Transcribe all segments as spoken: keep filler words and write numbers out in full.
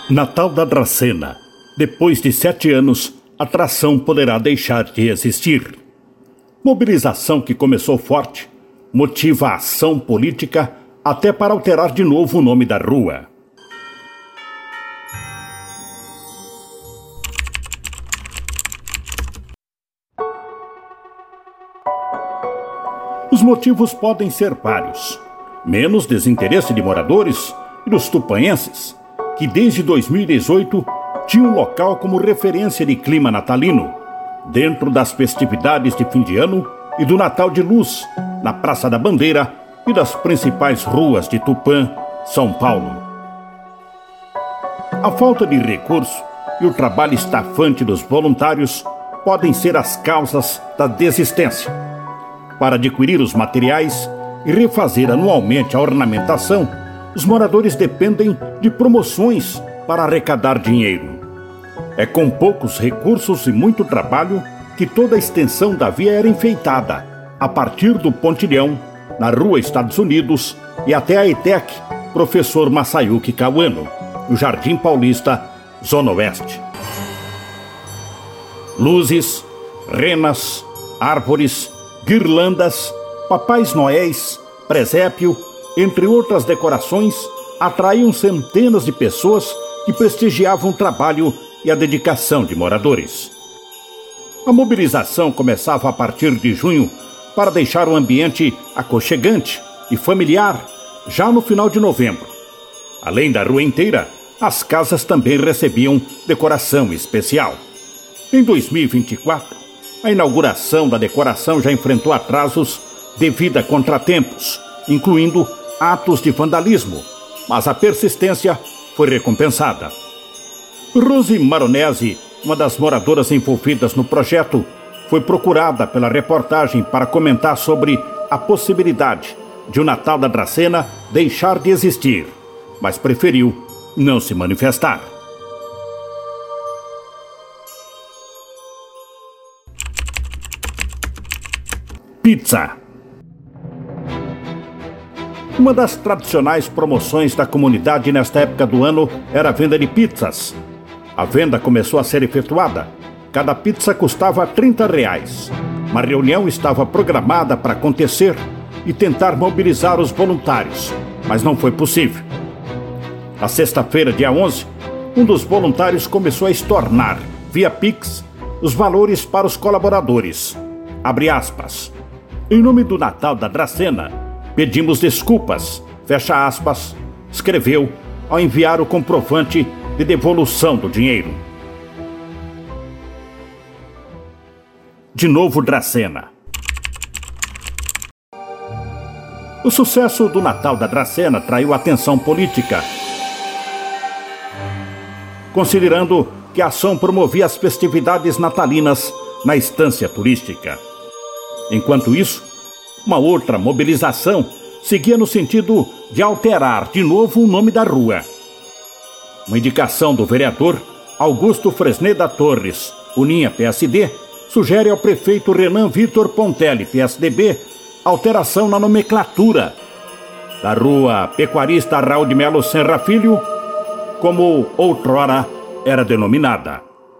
Natal da Dracena. Depois de sete anos, a atração poderá deixar de existir. Mobilização que começou forte, motiva a ação política até para alterar de novo o nome da rua. Os motivos podem ser vários. Menos desinteresse de moradores e dos tupanhenses, que desde dois mil e dezoito tinham o local como referência de clima natalino, dentro das festividades de fim de ano e do Natal de Luz, na Praça da Bandeira e das principais ruas de Tupã, São Paulo. A falta de recurso e o trabalho estafante dos voluntários podem ser as causas da desistência. Para adquirir os materiais e refazer anualmente a ornamentação, os moradores dependem de promoções para arrecadar dinheiro. É com poucos recursos e muito trabalho que toda a extensão da via era enfeitada, a partir do Pontilhão, na Rua Estados Unidos e até a ETEC, Professor Masayuki Kawano, no Jardim Paulista, Zona Oeste. Luzes, renas, árvores, guirlandas, papais noéis, presépio, entre outras decorações, atraíam centenas de pessoas que prestigiavam o trabalho e a dedicação de moradores. A mobilização começava a partir de junho para deixar o ambiente aconchegante e familiar já no final de novembro. Além da rua inteira, as casas também recebiam decoração especial. Em dois mil e vinte e quatro, a inauguração da decoração já enfrentou atrasos devido a contratempos, incluindo atos de vandalismo, mas a persistência foi recompensada. Rose Maronese, uma das moradoras envolvidas no projeto, foi procurada pela reportagem para comentar sobre a possibilidade de o Natal da Dracena deixar de existir, mas preferiu não se manifestar. Pizza. Uma das tradicionais promoções da comunidade nesta época do ano era a venda de pizzas. A venda começou a ser efetuada. Cada pizza custava trinta reais. Uma reunião estava programada para acontecer e tentar mobilizar os voluntários, mas não foi possível. Na sexta-feira, dia onze, um dos voluntários começou a estornar, via Pix, os valores para os colaboradores. Abre aspas. Em nome do Natal da Dracena, pedimos desculpas, fecha aspas, escreveu ao enviar o comprovante de devolução do dinheiro. De novo Dracena. O sucesso do Natal da Dracena atraiu atenção política, considerando que a ação promovia as festividades natalinas na estância turística. Enquanto isso, uma outra mobilização seguia no sentido de alterar de novo o nome da rua. Uma indicação do vereador Augusto Fresneda Torres, Uninha P S D, sugere ao prefeito Renan Vitor Pontelli, P S D B, alteração na nomenclatura da rua Pecuarista Raul de Melo Senra Filho, como outrora era denominada.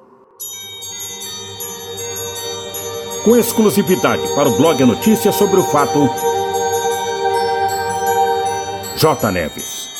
Com exclusividade para o blog A Notícia sobre o fato, J. Neves.